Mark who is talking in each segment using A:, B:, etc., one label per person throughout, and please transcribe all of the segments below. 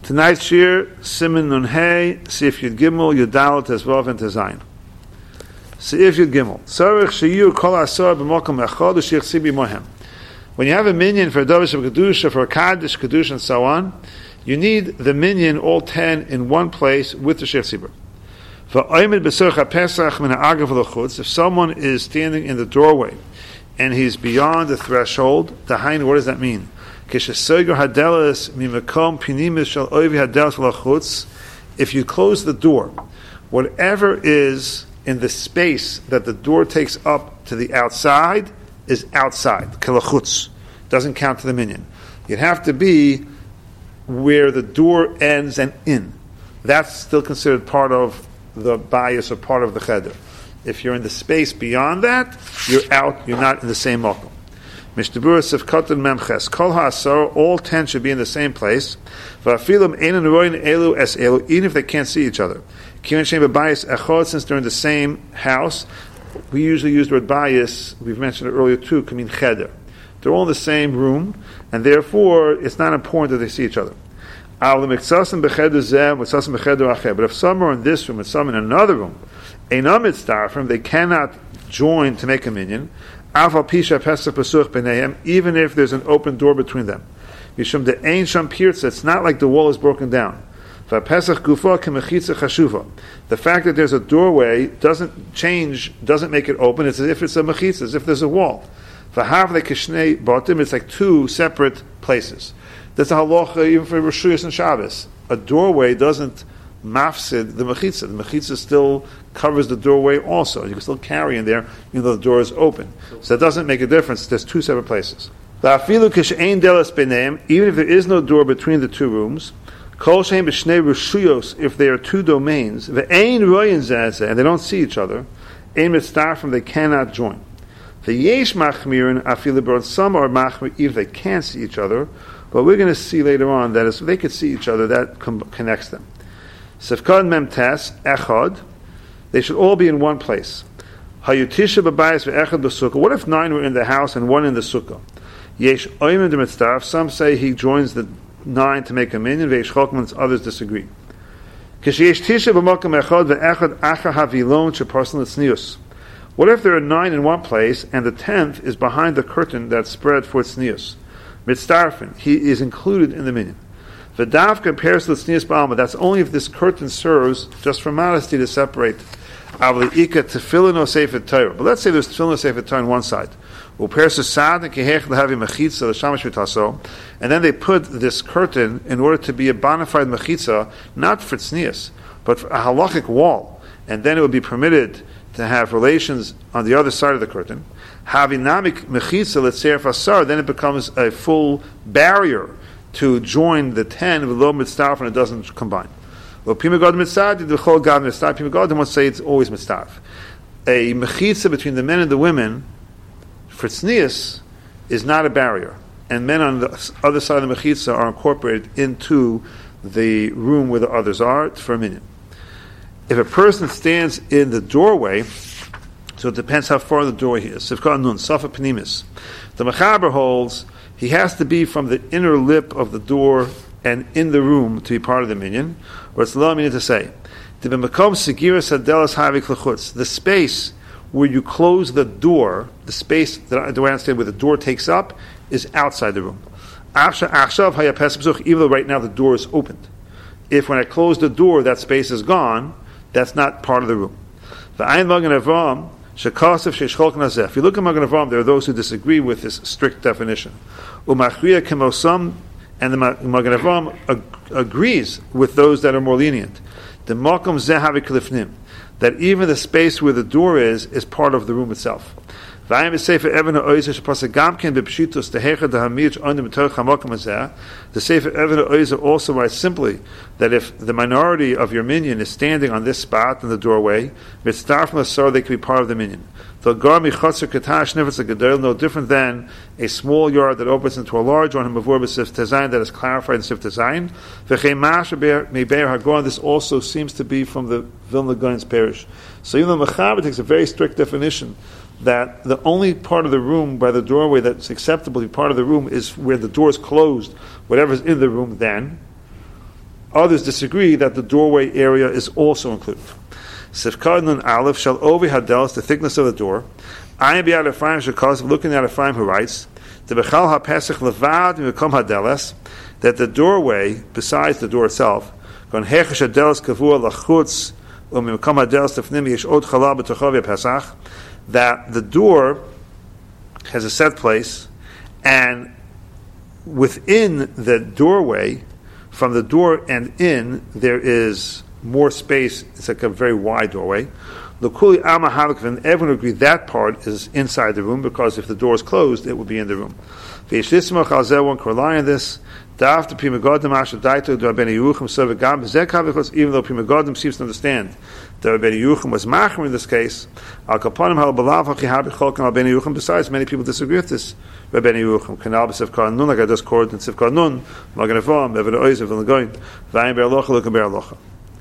A: Tonight's shir, Siman Nun Hey, Sif Yud Gimel, Yudal, Tezvav, and Tezayin. Sif Yud Gimel. Tzarich Shiyur Kol Asar B'Mokom Echad U'Shich Sibi Mohem. When you have a minyan for a Davish of Kedusha, for a Kaddish, Kedusha, and so on, you need the minyan, all 10, in one place with the Shech Sibur. If someone is standing in the doorway and he's beyond the threshold, what does that mean? If you close the door, whatever is in the space that the door takes up to the outside is outside. Doesn't count to the minyan. You'd have to be where the door ends and in. That's still considered part of the bias or part of the cheder. If you're in the space beyond that, you're out, you're not in the same makom. Mishnah Sif Kotan Memches. Kol ha'asar, all 10 should be in the same place. Va'afilim einan roin elu es elu, even if they can't see each other. Kiven shem b'bayis echod, since they're in the same house, we usually use the word bayis, we've mentioned it earlier too, can mean cheder. They're all in the same room, and therefore it's not important that they see each other. But if some are in this room and some in another room, they cannot join to make a minyan, even if there's an open door between them. It's not like the wall is broken down. The fact that there's a doorway doesn't make it open. It's as if it's a mechitza, as if there's a wall. It's like two separate places. That's a halacha even for Rosh Hashanah and Shabbos. A doorway doesn't mafsid the mechitza. The mechitza still covers the doorway also. You can still carry in there even though the door is open. So that doesn't make a difference. There's two separate places. Even if there is no door between the two rooms, if there are two domains, and they don't see each other, they cannot join. Some are machmir if they can't see each other, but we're going to see later on that if they could see each other, that connects them. Sefkad memtes echad, they should all be in one place. Hayutisha b'bayis ve'echad b'sukkah. What if 9 were in the house and 1 in the sukkah? Yesh oimim d'mitzdarf. Some say he joins the 9 to make a minyan. Ve'yesh chokmans, others disagree. Kisheyesh tisha b'mokum echad ve'echad achar havilon sheparson l'tznius. What if there are 9 in one place and the 10th is behind the curtain that's spread for tznius? Mitzdarfin, he is included in the minyan. V'dav compares to the tznius b'alma. That's only if this curtain serves just for modesty to separate. Avli'ika tefillin o sefer Torah. But let's say there's tefillin o sefer Torah on one side. And then they put this curtain in order to be a bona fide mechitza, not for tznius, but for a halachic wall. And then it would be permitted to have relations on the other side of the curtain. Havinamik mechitza l'tzeir fasar, then it becomes a full barrier to join the 10 with low mitzdarf and it doesn't combine. Well, Pimagod mitzad, the chol gad mitzad, Pimagod won't say it's always mitzdarf. A mechitza between the men and the women for tznius is not a barrier, and men on the other side of the mechitza are incorporated into the room where the others are for a minyan. If a person stands in the doorway, so it depends how far the doorway is. Sifka nun, safa penimis. The mechaber holds he has to be from the inner lip of the door and in the room to be part of the minyan, or it's lo meaning to say, the space where you close the door, the space that I understand where the door takes up, is outside the room. Even though right now the door is opened. If when I close the door that space is gone, that's not part of the room. If you look at Magen Avraham, there are those who disagree with this strict definition. And the Magen Avraham agrees with those that are more lenient. That even the space where the door is part of the room itself. The Sefer Even HaOizer also writes simply that if the minority of your minyan is standing on this spot in the doorway, they could be part of the minyan. No different than a small yard that opens into a large one, that is clarified in Sif Tezayin. This also seems to be from the Vilna Gaon's parish. So even the Mechaber takes a very strict definition that the only part of the room by the doorway that's acceptable to be part of the room is where the door is closed, whatever's in the room then. Others disagree that the doorway area is also included. Sifkad Nun Aleph shall over hadelos, the thickness of the door. Ayin B'Yad Ephraim shall cause, looking at Ephraim who writes, the Bechal HaPesach Levad Mikom Hadeles, that the doorway, besides the door itself, Gon Hechesh Hadeles Kavua Lachutz U'Mikom Hadeles Tefnim Yesh Od Chalal B'Tochav Pesach, that the door has a set place, and within the doorway, from the door and in, there is more space. It's like a very wide doorway. L'kuli Alma Havik, and everyone would agree that part is inside the room, because if the door is closed, it would be in the roung. V'yishlismach al zeh, one can rely on this. Da'af to Pri Megadim asher daito d'Rabbeinu Yerucham so v'gam b'zeh kavich, even though Pri Megadim seems to understand that Rabbeinu Yerucham was machmer in this case. Al kaponim hal balav ha'chi habi cholkan al Rabbeinu Yerucham. Besides, many people disagree with this Rabbeinu Yerucham. Kanal b'sivkar nun, like I just quoted in Sivkar Nun, Magen Ephraim, Eved Oizev, V'nagoyin, V'ayim be'alocha, Lukan be'alocha.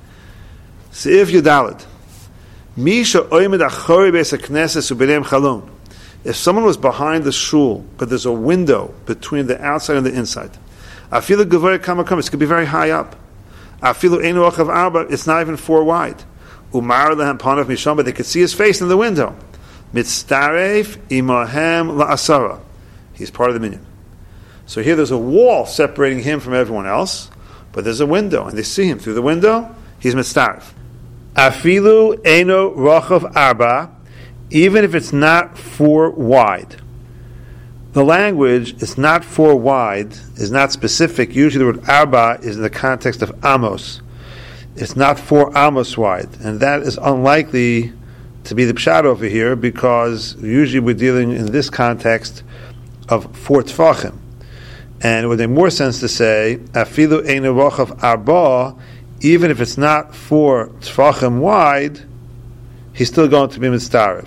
A: Seif Yudalad. Misha oimed achori beis hakneses u'beneim chalon. If someone was behind the shul, but there's a window between the outside and the inside, afilu gevurei kamakom, it could be very high up. Afilu einu ochav arba, it's not even 4 wide. Umar lehem panav misham, but they could see his face in the window. Mitztaref imahem la'asara. He's part of the minyan. So here there's a wall separating him from everyone else, but there's a window, and they see him through the window. He's mitztaref. Afilu eino rochav arba, even if it's not 4 wide. The language is not 4 wide, is not specific. Usually the word arba is in the context of amos. It's not 4 amos wide, and that is unlikely to be the pshat over here, because usually we're dealing in this context of 4 tfachim. And it would make more sense to say, afilu eino rochav arba, even if it's not 4 tfachim wide, he's still going to be mitztaref.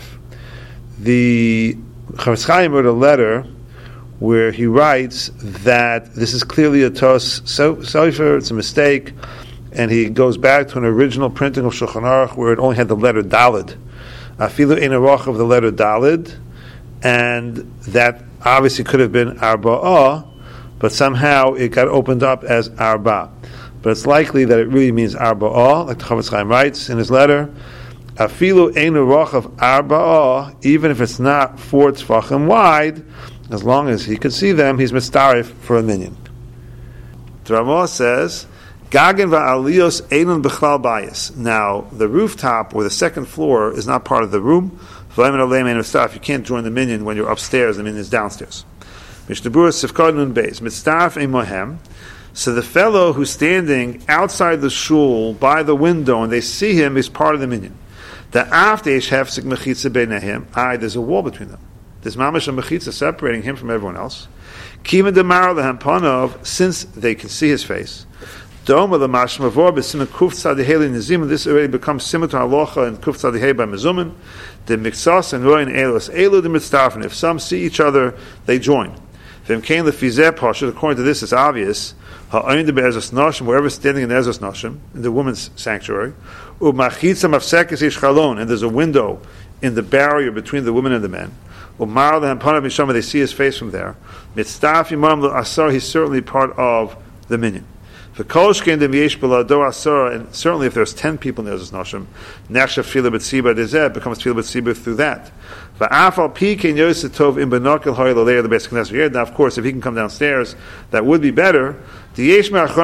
A: The Chavetz Chaim wrote a letter where he writes that this is clearly a tos sofer, it's a mistake, and he goes back to an original printing of Shulchan Aruch where it only had the letter Dalid. Afilu ein roch of the letter Dalid, and that obviously could have been Arba'ah, but somehow it got opened up as Arba. But it's likely that it really means Arba'ah, like the Chavetz Chaim writes in his letter, Afilu einu roch of arba'ah, even if it's not 4 tefachim wide, as long as he could see them, he's mitztaref for a minyan. The Ramah says, Gagen va'aliyos einun b'chlal bayis. Now, the rooftop or the second floor is not part of the room. You can't join the minyan when you're upstairs, the minyan is downstairs. Mishnah Sifkad Nun Beis, mitztaref ein mohem. So the fellow who's standing outside the shul by the window and they see him is part of the minyan. The after hefsek mechitza beinahim, there's a wall between them. There's mamash and mechitza separating him from everyone else. Kima demar lehem panov, since they can see his face. Doma the mashmavor b'simen kuf tzadihei nizim. This already becomes similar to halacha and kuf tzadihei by mezumin. The miksas and roin elos elu the mitzdarfen. If some see each other, they join. V'im kein lefizeh pashut. According to this, it's obvious. Ha'oin de be'ezos nashim, wherever standing in ezos nashim, in the women's sanctuary. U'machitza mafsekes ish chalon, and there's a window in the barrier between the women and the men. U'mar lehem panav misham, they see his face from there. Mitzdarf imam l'asar, he's certainly part of the minyan. V'kolshkein dem yesh b'lado asar, and certainly if there's 10 people in ezos nashim, nechshav tefillah b'tziba dezeh, becomes tefillah b'tziba through that. V'afal pi kein yosef tov im benokel hoy l'leir the Beis Knesset. Now, of course, if he can come downstairs, that would be better. There are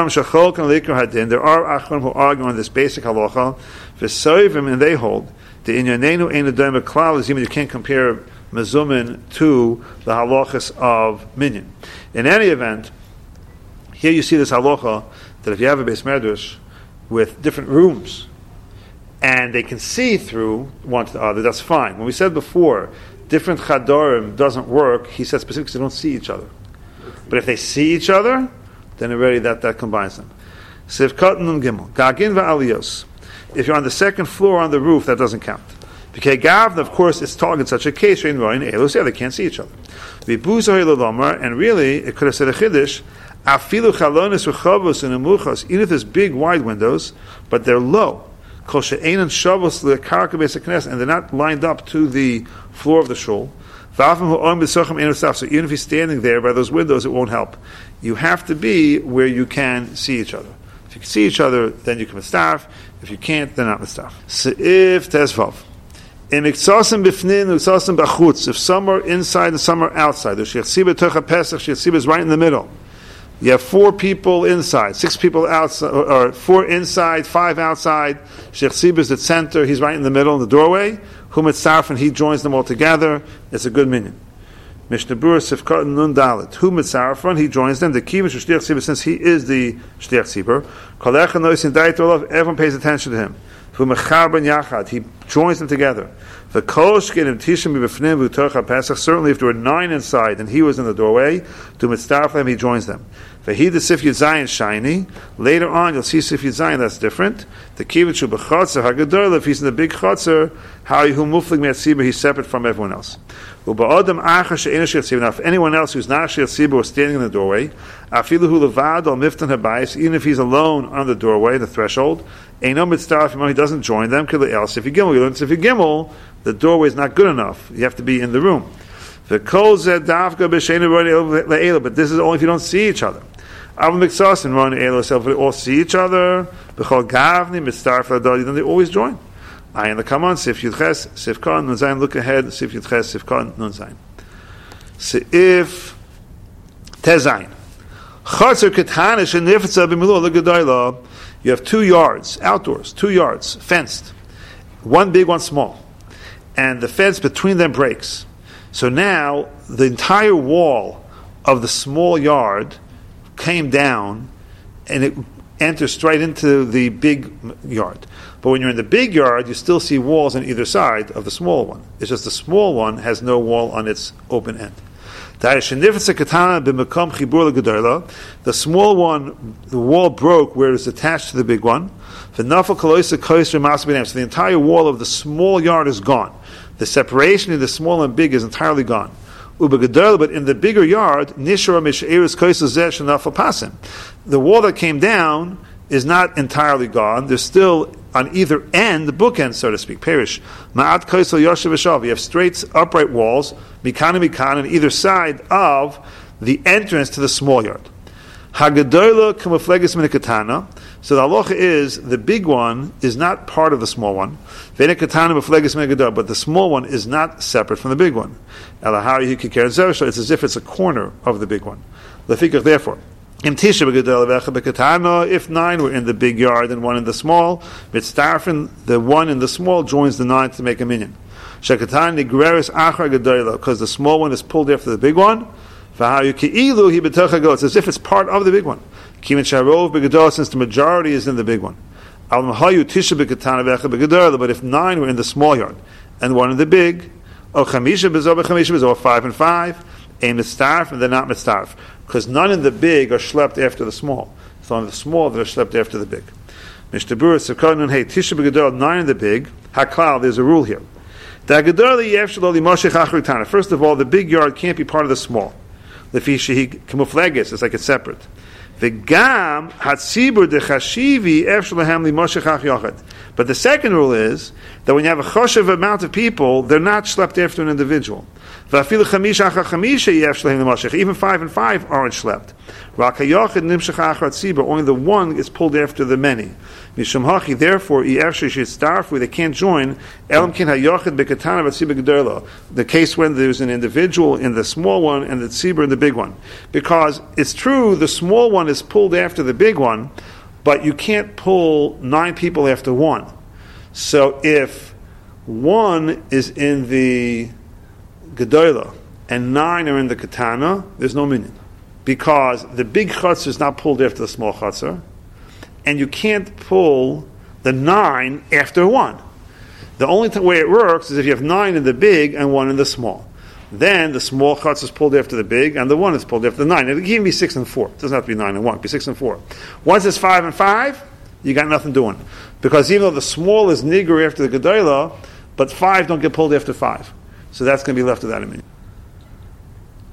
A: achronim who argue on this basic halacha, and they hold the inyanenu ein adayim b'klal, you can't compare mezumin to the halachas of minyan. In any event, here you see this halacha that if you have a beis medrash with different rooms and they can see through one to the other, that's fine. When we said before, different chadorim doesn't work, he said specifically because they don't see each other. But if they see each other, then already that combines them. Sivkat Nun Gimel. Gagin va'aliyos. If you're on the second floor on the roof, that doesn't count. Because Gavna, of course, it's talking in such a case, they can't see each other. And really, it could have said a chiddush, afilu chalonis v'chavos and emuchos, even if there's big wide windows, but they're low. Kol she'enan shavos le'karka beis hakneses, and they're not lined up to the floor of the shul. So even if he's standing there by those windows, it won't help. You have to be where you can see each other. If you can see each other, then you can mitzdarf. If you can't, then not mitzdarf. Seif tezvav. If some are inside and some are outside, the Shechsiba Tocha Pesach, Shechsiba is right in the middle. You have 4 people inside, 6 people outside, or 4 inside, 5 outside. Shechsiba is at center, he's right in the middle in the doorway. Humitzarf, and he joins them all together. It's a good minyan. Mishnah Berurah Sifkat Nun Dalet. Humitzarf, he joins them. The Kivish Shliach Tzibur, since he is the Shliach Tzibur, everyone pays attention to him. He joins them together. Certainly, if there were 9 inside and he was in the doorway, to mitzdarf he joins them. He the Sif Yud Zayin shiny. Later on, you'll see Sif Yud Zayin that's different. The Kivitchu b'chotzer hagadol. If he's in the big chotzer, how hu muflig me'atzibur, he's separate from everyone else. Now, if anyone else who's not Shliach Tzibur was standing in the doorway, afilu hu levad al miftan habayis, even if he's alone on the doorway, the threshold, eino mitzdarf, he doesn't join them. Else, if you gimel, the doorway is not good enough. You have to be in the room. But this is only if you don't see each other. All see each other. Then they always join. Ayin the come on. Sif Yudches, Sif Kan Nun Zayin. Look ahead. Sif Yudches, Sif Kan Nun Zayin. Sif Tezayin. Chatzer Ketana Shenifetza B'Milu L'Gedoyla. You have 2 yards outdoors, 2 yards fenced, one big, one small, and the fence between them breaks. So now the entire wall of the small yard came down, and it enters straight into the big yard. But when you're in the big yard, you still see walls on either side of the small one. It's just the small one has no wall on its open end. The small one, the wall broke where it was attached to the big one. So the entire wall of the small yard is gone. The separation in the small and big is entirely gone. But in the bigger yard, the wall that came down is not entirely gone. There's still on either end, the bookend, so to speak, perish. You have straight, upright walls, mikan and mikan, on either side of the entrance to the small yard. So the halacha is, the big one is not part of the small one, but the small one is not separate from the big one. It's as if it's a corner of the big one. Therefore, if 9 were in the big yard and 1 in the small, the 1 in the small joins the 9 to make a minyan. Because the small one is pulled after the big one. It's as if it's part of the big one. Since the majority is in the big one. But if 9 were in the small yard and 1 in the big, or 5 and 5, and they're not mitzdarf. Because none in the big are schlepped after the small. So on the small, they're schlepped after the big. Mishnah Berurah Sivkot Nun Hey, Tisha B'Gedol, 9 in the big. Haklal, there's a rule here. First of all, the big yard can't be part of the small. It's like it's separate. But the second rule is that when you have a choshev amount of people, they're not schlepped after an individual. Even 5 and 5 aren't schlepped. Only the one is pulled after the many. Therefore, they can't join. The case when there's an individual in the small one and the tzibur in the big one. Because it's true, the small one is pulled after the big one, but you can't pull 9 people after 1. So if 1 is in the Gedolah and 9 are in the Katana, there's no minyan. Because the big chutzner is not pulled after the small chutzner, and you can't pull the 9 after 1. The only way it works is if you have 9 in the big and 1 in the small. Then the small chutzner is pulled after the big, and the 1 is pulled after the 9. It can even be 6 and 4. It doesn't have to be 9 and 1. It can be 6 and 4. Once it's 5 and 5, you got nothing doing. Because even though the small is nigger after the Gedolah, but 5 don't get pulled after 5. So that's going to be left without a minyan.